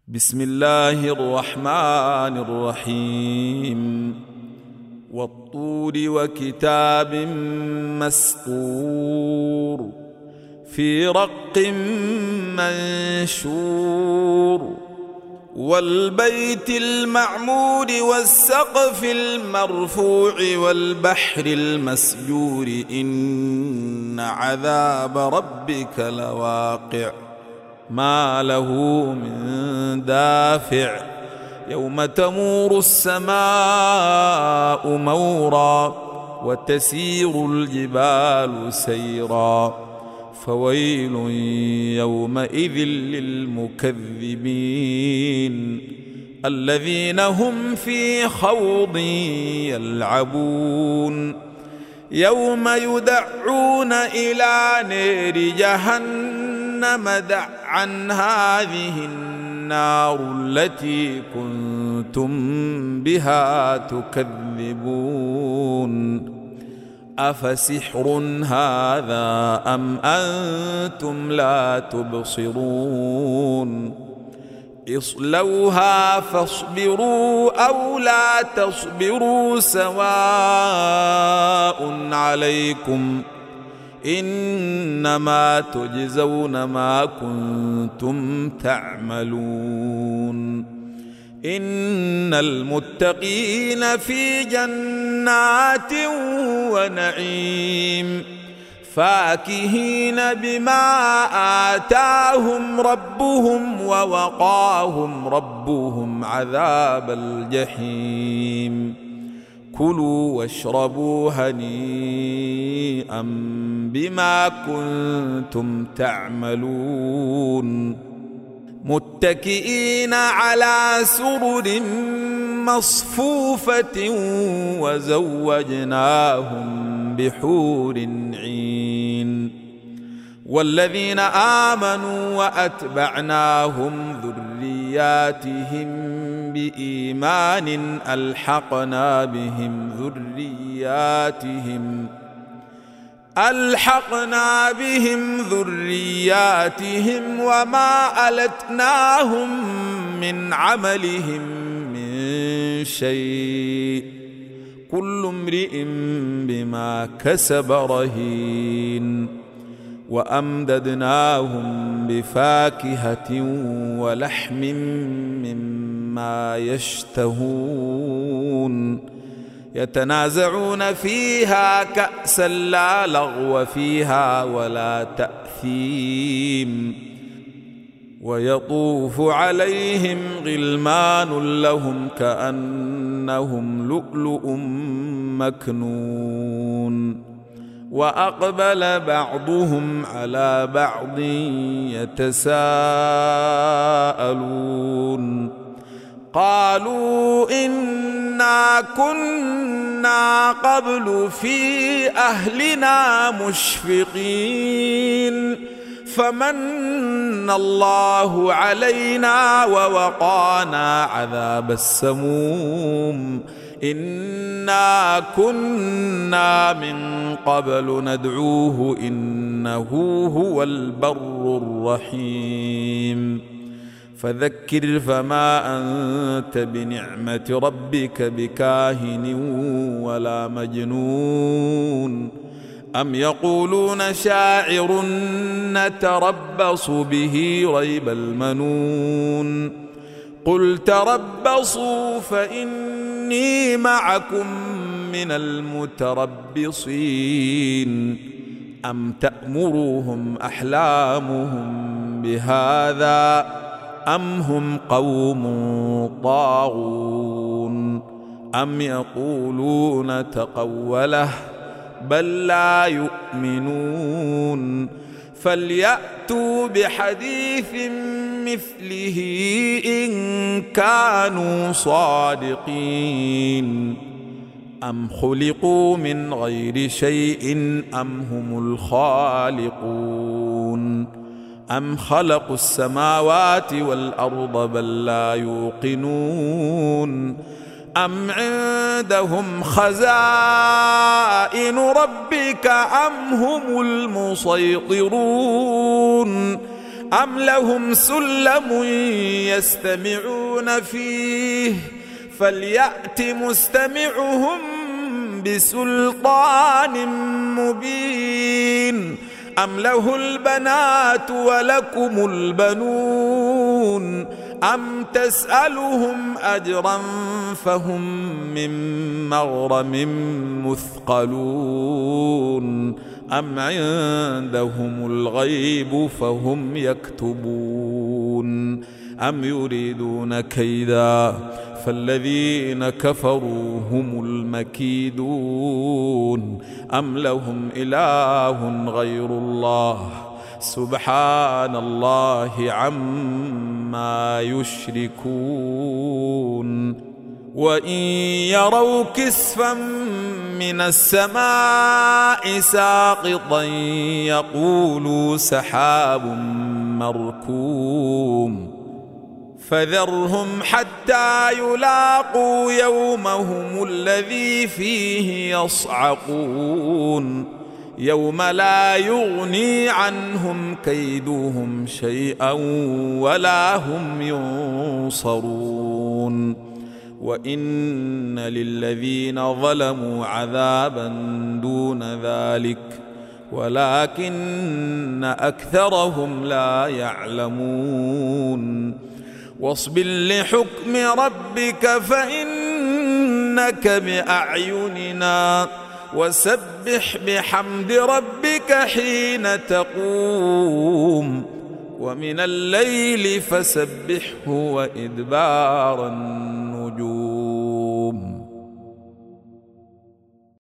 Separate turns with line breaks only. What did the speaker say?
بسم الله الرحمن الرحيم والطور وكتاب مسطور في رق منشور والبيت المعمور والسقف المرفوع والبحر المسجور إن عذاب ربك لواقع ما له من دافع يوم تمور السماء مورا وتسير الجبال سيرا فويل يومئذ للمكذبين الذين هم في خوض يلعبون يوم يدعون إلى نار جهنم دعا هذه النار التي كنتم بها تكذبون أفسحر هذا أم أنتم لا تبصرون اصلوها فاصبروا أو لا تصبروا سواء عليكم إنما تجزون ما كنتم تعملون إن المتقين في جنات ونعيم فاكهين بما آتاهم ربهم ووقاهم ربهم عذاب الجحيم كلوا واشربوا هنيئا بما كنتم تعملون متكئين على سرر مصفوفة وزوجناهم بحور عين والذين آمنوا وأتبعناهم ذرياتهم بإيمان ألحقنا بهم ذرياتهم وما ألتناهم من عملهم من شيء كل امرئ بما كسب رهين وأمددناهم بفاكهة ولحم مما يشتهون يتنازعون فيها كأسا لا لغو فيها ولا تأثيم ويطوف عليهم غلمان لهم كأنهم لؤلؤ مكنون وأقبل بعضهم على بعض يتساءلون قالوا إنا كنا قبل في أهلنا مشفقين فمن الله علينا ووقانا عذاب السموم إنا كنا من قبل ندعوه إنه هو البر الرحيم فذكر فما أنت بنعمة ربك بكاهن ولا مجنون أم يقولون شاعر نتربص به ريب المنون قل تربصوا فإني معكم من المتربصين أم تأمرهم أحلامهم بهذا أم هم قوم طاغون أم يقولون تقوله بل لا يؤمنون فليأتوا بحديث مثله إن كانوا صادقين أم خلقوا من غير شيء أم هم الخالقون أم خلقوا السماوات والأرض بل لا يوقنون أم عندهم خزائن ربك أم هم المسيطرون أم لهم سلم يستمعون فيه فليأت مستمعهم بسلطان مبين أم له البنات ولكم البنون أم تسألهم أجرا فهم من مغرم مثقلون أم عندهم الغيب فهم يكتبون أم يريدون كيدا فالذين كفروا هم المكيدون أم لهم إله غير الله سبحان الله عما يشركون وإن يروا كسفا من السماء ساقطا يقولوا سحاب مركوم فذرهم حتى يلاقوا يومهم الذي فيه يصعقون يوم لا يغني عنهم كيدهم شيئا ولا هم ينصرون وإن للذين ظلموا عذابا دون ذلك ولكن أكثرهم لا يعلمون واصبر لحكم ربك فإنك بأعيننا وسبح بحمد ربك حين تقوم ومن الليل فسبحه وإدبار النجوم